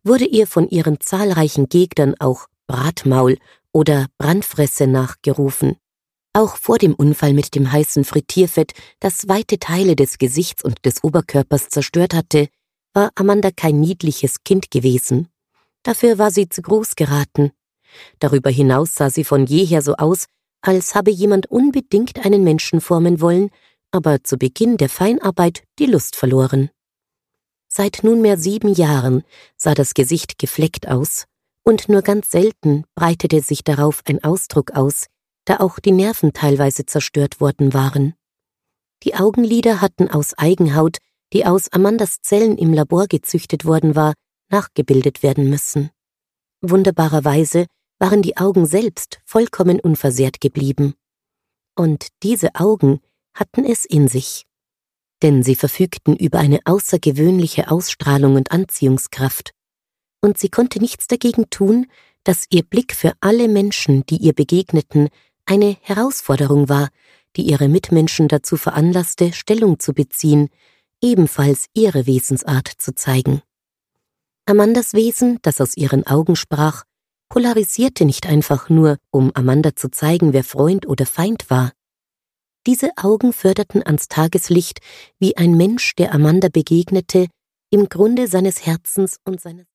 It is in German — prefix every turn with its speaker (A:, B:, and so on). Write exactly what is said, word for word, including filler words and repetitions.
A: wurde ihr von ihren zahlreichen Gegnern auch Bratmaul oder Brandfresse nachgerufen. Auch vor dem Unfall mit dem heißen Frittierfett, das weite Teile des Gesichts und des Oberkörpers zerstört hatte, war Amanda kein niedliches Kind gewesen. Dafür war sie zu groß geraten. Darüber hinaus sah sie von jeher so aus, als habe jemand unbedingt einen Menschen formen wollen, aber zu Beginn der Feinarbeit die Lust verloren. Seit nunmehr sieben Jahren sah das Gesicht gefleckt aus, und nur ganz selten breitete sich darauf ein Ausdruck aus, da auch die Nerven teilweise zerstört worden waren. Die Augenlider hatten aus Eigenhaut, die aus Amandas Zellen im Labor gezüchtet worden war, nachgebildet werden müssen. Wunderbarerweise waren die Augen selbst vollkommen unversehrt geblieben. Und diese Augen hatten es in sich. Denn sie verfügten über eine außergewöhnliche Ausstrahlung und Anziehungskraft. Und sie konnte nichts dagegen tun, dass ihr Blick für alle Menschen, die ihr begegneten, eine Herausforderung war, die ihre Mitmenschen dazu veranlasste, Stellung zu beziehen, ebenfalls ihre Wesensart zu zeigen. Amandas Wesen, das aus ihren Augen sprach, polarisierte nicht einfach nur, um Amanda zu zeigen, wer Freund oder Feind war. Diese Augen förderten ans Tageslicht, wie ein Mensch, der Amanda begegnete, im Grunde seines Herzens und seines